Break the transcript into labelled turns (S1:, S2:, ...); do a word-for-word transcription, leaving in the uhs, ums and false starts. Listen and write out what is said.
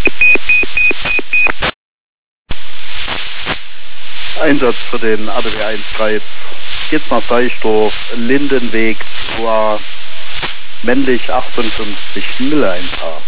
S1: Einsatz für den A D W eins drei. Geht's nach Seichdorf, Lindenweg, männlich achtundfünfzig null eins H.